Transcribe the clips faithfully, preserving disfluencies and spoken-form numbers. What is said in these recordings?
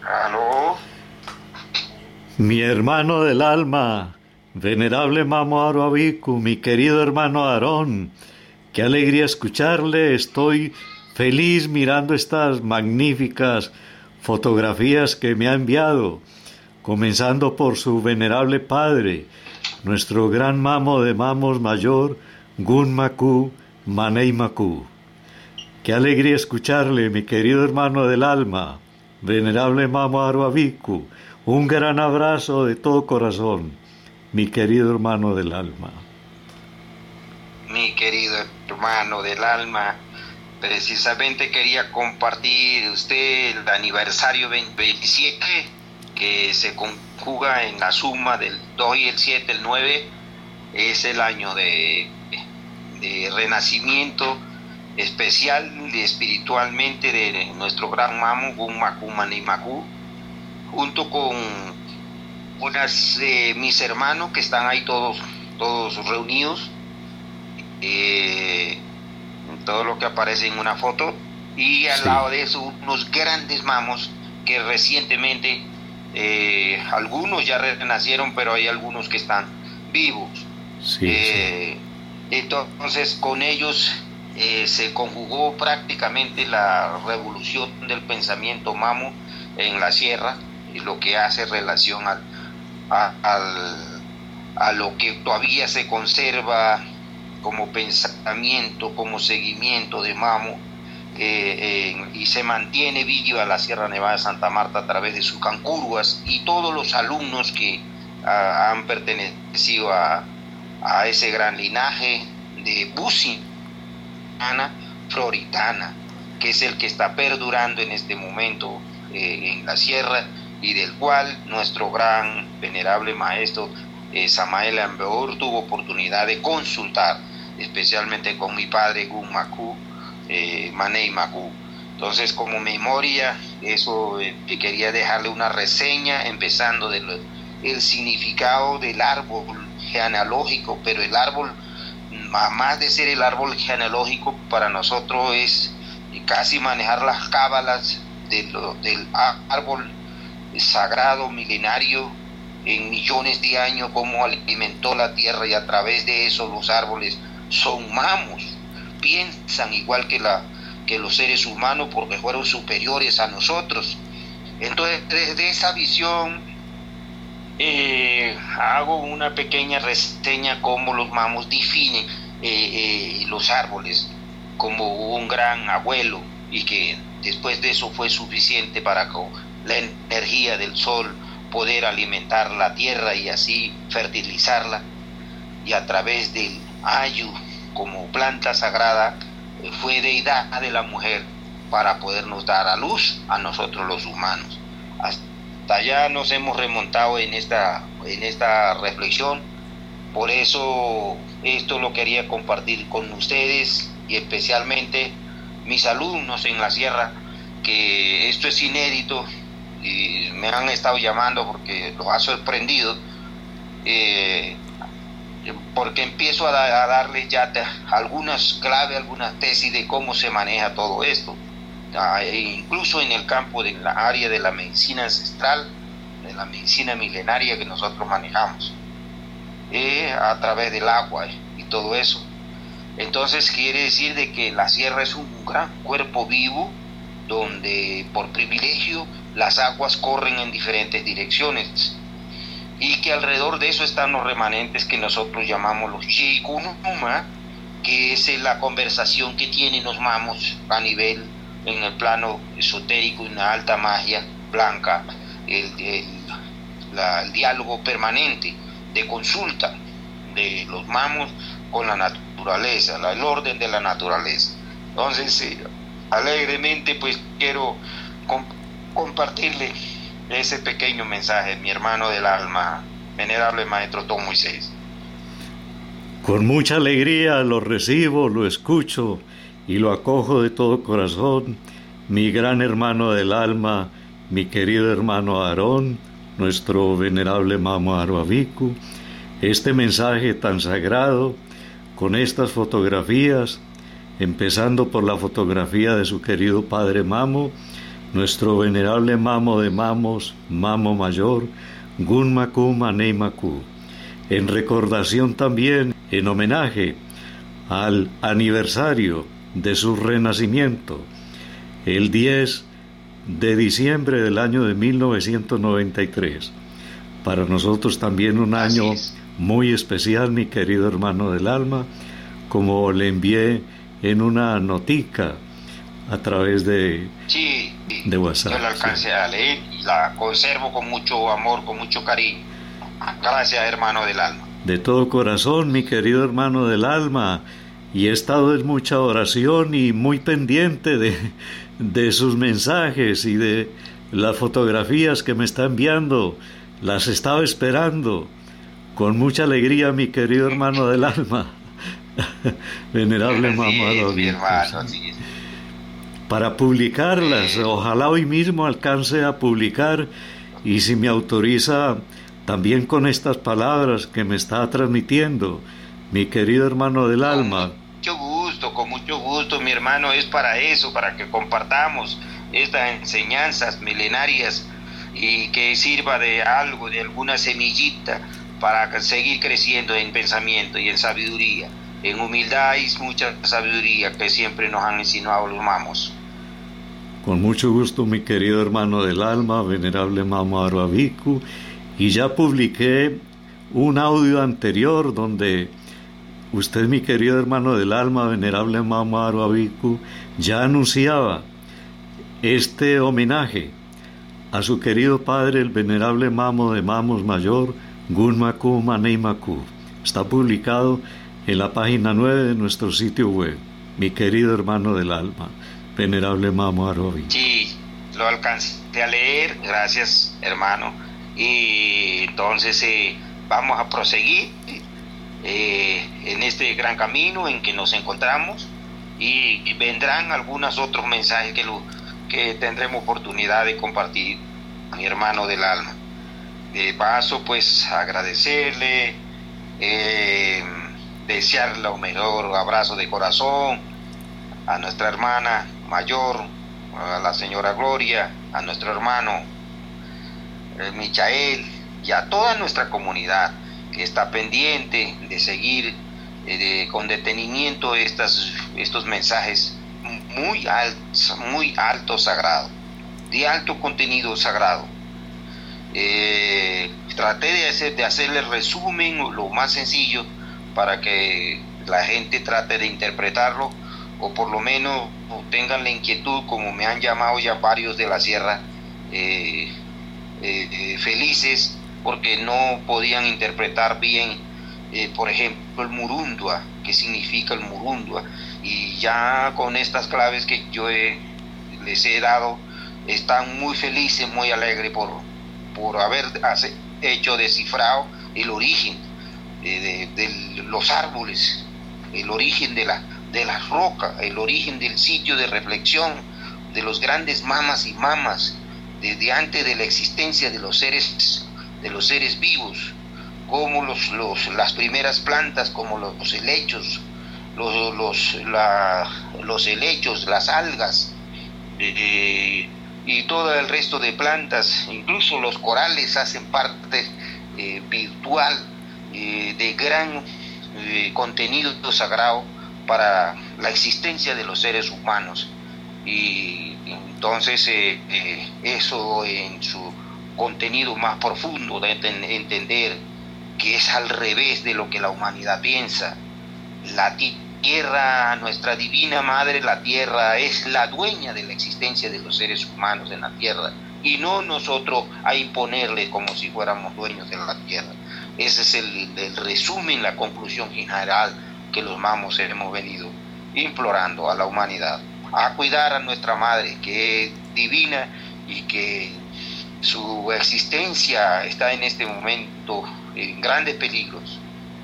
¿Aló? Mi hermano del alma, venerable Mamo Aruavicu, mi querido hermano Aarón, qué alegría escucharle. Estoy feliz mirando estas magníficas fotografías que me ha enviado, comenzando por su venerable padre, nuestro gran mamo de mamos mayor, Gun Macu Manei Macu. Qué alegría escucharle, mi querido hermano del alma, venerable Mamo Aruavicu. Un gran abrazo de todo corazón, mi querido hermano del alma. Mi querido hermano del alma, precisamente quería compartir usted el aniversario veintisiete, que se conjuga en la suma del dos y el siete, el nueve, es el año de, de renacimiento especial y espiritualmente de nuestro gran mamo, Gun Macu Manei Macu, junto con unas eh, mis hermanos que están ahí todos, todos reunidos, eh, todo lo que aparece en una foto, y al sí. lado de eso unos grandes mamos que recientemente, eh, algunos ya renacieron, pero hay algunos que están vivos. Sí, eh, sí. Entonces con ellos eh, se conjugó prácticamente la revolución del pensamiento mamo en la sierra, lo que hace relación al, a, al, a lo que todavía se conserva como pensamiento, como seguimiento de Mamo, eh, eh, y se mantiene viva la Sierra Nevada de Santa Marta a través de sus cancuruas y todos los alumnos que a, han pertenecido a, a ese gran linaje de Buciniana Floritana, que es el que está perdurando en este momento eh, en la sierra, y del cual nuestro gran venerable maestro eh, Samael Ambeur tuvo oportunidad de consultar, especialmente con mi padre Gun Macu eh, Manei Macu. Entonces, como memoria, eso eh, quería dejarle una reseña, empezando del el significado del árbol genealógico, pero el árbol, más de ser el árbol genealógico, para nosotros es casi manejar las cábalas de lo, del árbol sagrado, milenario, en millones de años, cómo alimentó la tierra, y a través de eso los árboles son mamos, piensan igual que, la, que los seres humanos, porque fueron superiores a nosotros. Entonces, desde esa visión eh, hago una pequeña reseña cómo los mamos definen eh, eh, los árboles como un gran abuelo, y que después de eso fue suficiente para que la energía del sol poder alimentar la tierra y así fertilizarla, y a través del ayu como planta sagrada fue deidad de la mujer para podernos dar a luz a nosotros los humanos. Hasta allá nos hemos remontado en esta, en esta reflexión. Por eso esto lo quería compartir con ustedes, y especialmente mis alumnos en la sierra, que esto es inédito y me han estado llamando porque los ha sorprendido, eh, porque empiezo a, da, a darles ya te, algunas claves, algunas tesis de cómo se maneja todo esto, ah, e incluso en el campo de la área de la medicina ancestral, de la medicina milenaria que nosotros manejamos, eh, a través del agua y todo eso. Entonces quiere decir de que la sierra es un gran cuerpo vivo, donde por privilegio las aguas corren en diferentes direcciones, y que alrededor de eso están los remanentes que nosotros llamamos los Chikunuma, que es la conversación que tienen los mamos a nivel, en el plano esotérico, y una alta magia blanca, el, el, la, el diálogo permanente de consulta de los mamos con la naturaleza, la, el orden de la naturaleza. Entonces, eh, alegremente pues quiero comp- compartirle ese pequeño mensaje, mi hermano del alma, venerable maestro Tom Moisés. Con mucha alegría lo recibo, lo escucho y lo acojo de todo corazón, mi gran hermano del alma, mi querido hermano Aarón, nuestro venerable Mamo Aruavicu, este mensaje tan sagrado, con estas fotografías, empezando por la fotografía de su querido padre Mamo, nuestro venerable mamo de mamos, mamo mayor, Gunmaku Maneimaku, en recordación también, en homenaje al aniversario de su renacimiento, el diez de diciembre del año de mil novecientos noventa y tres. Para nosotros también un año muy especial, mi querido hermano del alma, como le envié en una notica a través de, sí, de WhatsApp. Yo la alcancé sí. a leer y la conservo con mucho amor, con mucho cariño. Gracias, hermano del alma. De todo corazón, mi querido hermano del alma, y he estado en mucha oración y muy pendiente de, de sus mensajes y de las fotografías que me está enviando. Las estaba esperando con mucha alegría, mi querido hermano del alma. Venerable mamá, mi hermano, así es. Para publicarlas, ojalá hoy mismo alcance a publicar, y si me autoriza también con estas palabras que me está transmitiendo mi querido hermano del alma. Con mucho gusto, con mucho gusto, mi hermano, es para eso, para que compartamos estas enseñanzas milenarias y que sirva de algo, de alguna semillita para seguir creciendo en pensamiento y en sabiduría, en humildad y mucha sabiduría que siempre nos han enseñado los mamos. Con mucho gusto, mi querido hermano del alma, venerable Mamo Aruaviku, y ya publiqué un audio anterior donde usted, mi querido hermano del alma, venerable Mamo Aruaviku, ya anunciaba este homenaje a su querido padre, el venerable Mamo de Mamos Mayor, Gunmaku Maneimaku. Está publicado en la página nueve de nuestro sitio web, mi querido hermano del alma, venerable Mamo Aruaviku. Sí, lo alcancé a leer, gracias, hermano. Y entonces eh, vamos a proseguir eh, en este gran camino en que nos encontramos, y, y vendrán algunos otros mensajes que, lo, que tendremos oportunidad de compartir, mi hermano del alma. De paso, pues agradecerle, eh, desearle un mejor abrazo de corazón a nuestra hermana mayor, a la señora Gloria, a nuestro hermano eh, Michael, y a toda nuestra comunidad que está pendiente de seguir eh, de, con detenimiento estas, estos mensajes muy altos, muy alto sagrado, de alto contenido sagrado. Eh, traté de, hacer, de hacerle resumen lo más sencillo para que la gente trate de interpretarlo, o por lo menos tengan la inquietud, como me han llamado ya varios de la sierra, eh, eh, eh, felices porque no podían interpretar bien, eh, por ejemplo, el murundua, qué significa el murundua, y ya con estas claves que yo he, les he dado, están muy felices, muy alegres por, por haber hace, hecho descifrado el origen de, de, de los árboles, el origen de la de las rocas, el origen del sitio de reflexión de los grandes mamas y mamas desde antes de la existencia de los seres de los seres vivos, como los, los las primeras plantas, como los, los helechos, los los la, los helechos, las algas, eh, y todo el resto de plantas, incluso los corales hacen parte eh, virtual eh, de gran eh, contenido sagrado para la existencia de los seres humanos. Y entonces eh, eh, eso en su contenido más profundo de entender que es al revés de lo que la humanidad piensa. La tierra, nuestra divina madre, la tierra es la dueña de la existencia de los seres humanos en la tierra, y no nosotros a imponerle como si fuéramos dueños de la tierra. Ese es el, el resumen, la conclusión general que los mamos hemos venido implorando a la humanidad, a cuidar a nuestra madre, que es divina y que su existencia está en este momento en grandes peligros,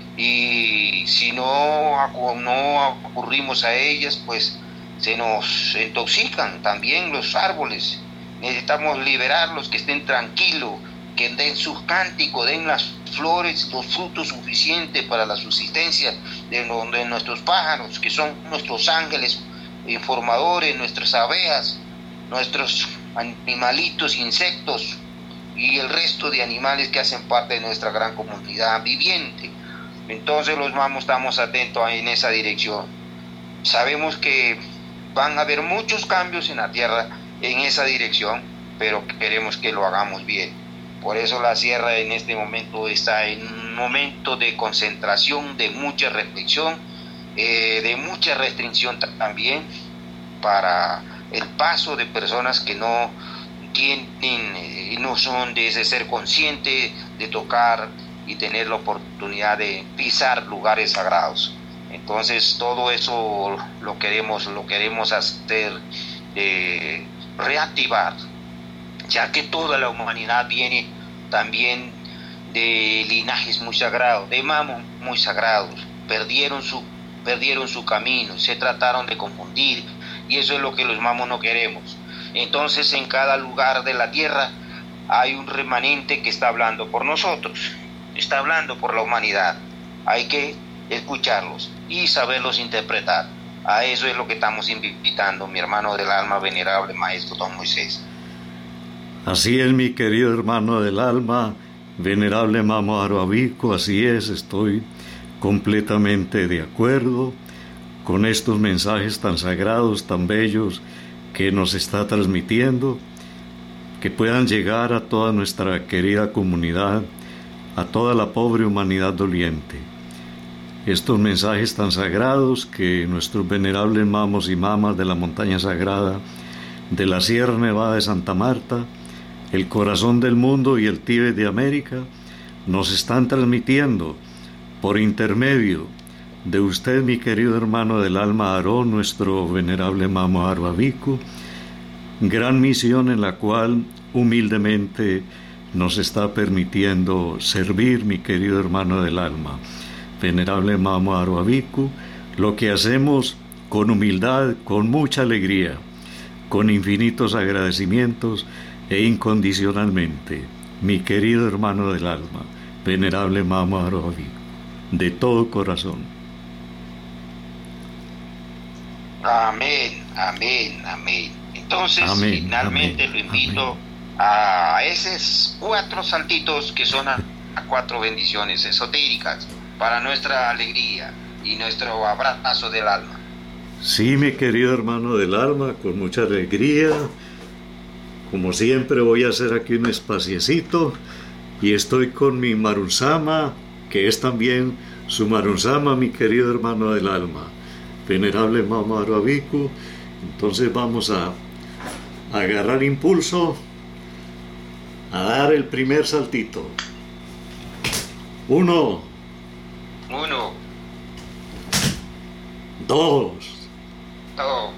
y si no, no ocurrimos a ellas, pues se nos intoxican también los árboles. Necesitamos liberarlos, que estén tranquilos, que den sus cánticos, den las flores, los frutos suficientes para la subsistencia de, de nuestros pájaros, que son nuestros ángeles informadores, nuestras abejas, nuestros animalitos, insectos y el resto de animales que hacen parte de nuestra gran comunidad viviente. Entonces los mamos estamos atentos en esa dirección. Sabemos que van a haber muchos cambios en la tierra en esa dirección, pero queremos que lo hagamos bien. Por eso la sierra en este momento está en un momento de concentración, de mucha reflexión, eh, de mucha restricción también para el paso de personas que no tienen, eh, no son de ese ser consciente de tocar y tener la oportunidad de pisar lugares sagrados. Entonces todo eso lo queremos, lo queremos hacer, eh, reactivar, ya que toda la humanidad viene también de linajes muy sagrados, de mamos muy sagrados, perdieron su, perdieron su camino, se trataron de confundir, y eso es lo que los mamos no queremos. Entonces en cada lugar de la tierra hay un remanente que está hablando por nosotros, está hablando por la humanidad. Hay que escucharlos y saberlos interpretar. A eso es lo que estamos invitando, mi hermano del alma, venerable maestro don Moisés. Así es, mi querido hermano del alma, venerable Mamo Aroabiku, así es, estoy completamente de acuerdo con estos mensajes tan sagrados, tan bellos que nos está transmitiendo, que puedan llegar a toda nuestra querida comunidad, a toda la pobre humanidad doliente. Estos mensajes tan sagrados que nuestros venerables mamos y mamas de la montaña sagrada, de la Sierra Nevada de Santa Marta, el corazón del mundo y el Tíbet de América, nos están transmitiendo por intermedio de usted, mi querido hermano del alma Aarón, nuestro venerable Mamo Aroabiku, gran misión en la cual humildemente nos está permitiendo servir, mi querido hermano del alma, venerable Mamo Aroabiku, lo que hacemos con humildad, con mucha alegría, con infinitos agradecimientos e incondicionalmente, mi querido hermano del alma, venerable Mamo Aroabiku, de todo corazón. Amén, amén, amén. Entonces, amén, finalmente amén, lo invito amén. a esos cuatro saltitos que son a, a cuatro bendiciones esotéricas para nuestra alegría y nuestro abrazo del alma. Sí, mi querido hermano del alma, con mucha alegría. Como siempre voy a hacer aquí un espaciecito y estoy con mi Marunsama, que es también su Marunsama, mi querido hermano del alma, venerable Mamo Aroabiku. Entonces vamos a, a agarrar impulso, a dar el primer saltito. Uno. Uno. Dos. Dos.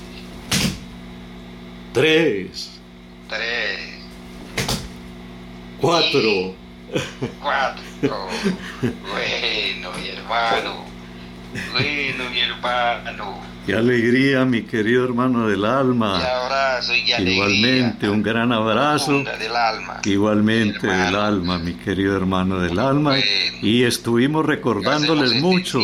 Tres. Tres. Cuatro. Y cuatro. Bueno, mi hermano. Bueno, mi hermano. Qué alegría, mi querido hermano del alma. Y abrazo y alegría. Igualmente, un gran abrazo. Del alma. Igualmente del alma, mi querido hermano del alma. Bueno, y estuvimos recordándoles mucho.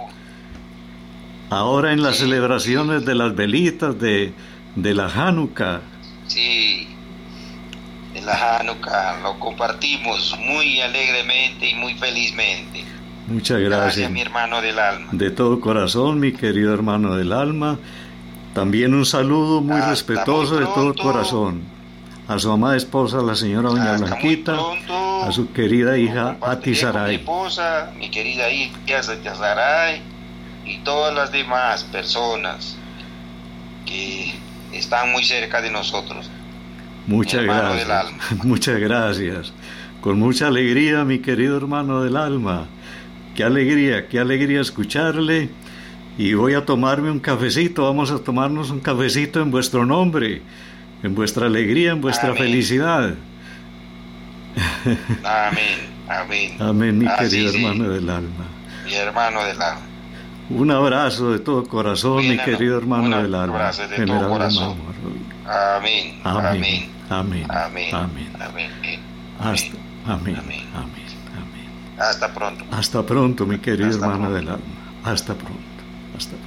Ahora en las sí, celebraciones sí. de las velitas de, de la Hanukkah. Sí, de la Hanukkah lo compartimos muy alegremente y muy felizmente. Muchas gracias. Gracias, mi hermano del alma. De todo corazón, mi querido hermano del alma. También un saludo muy Hasta respetuoso muy de todo pronto. corazón. A su amada esposa, la señora Doña Hasta Blanquita. muy pronto. A su querida hija, Lo compartiré Ati con mi Saray. esposa, mi querida hija, Ati Saray, y todas las demás personas que están muy cerca de nosotros. Muchas Mi hermano gracias. del alma. Muchas gracias. Con mucha alegría, mi querido hermano del alma. Qué alegría, qué alegría escucharle. Y voy a tomarme un cafecito. Vamos a tomarnos un cafecito en vuestro nombre, en vuestra alegría, en vuestra Amén. felicidad. Amén, amén. Amén, mi Así querido sí, hermano del alma. mi hermano del alma. Un abrazo de todo corazón, mi Bueno, querido hermano un del alma. abrazo de todo Venerable corazón. Mamo Aroabiku. Amén, Amén. amén, Amén. amén, Amén. amén. Hasta, amén. Amén. Amén. Amén. Hasta pronto. Hasta pronto, mi querido Hasta hermano pronto. del alma. Hasta pronto. Hasta pronto.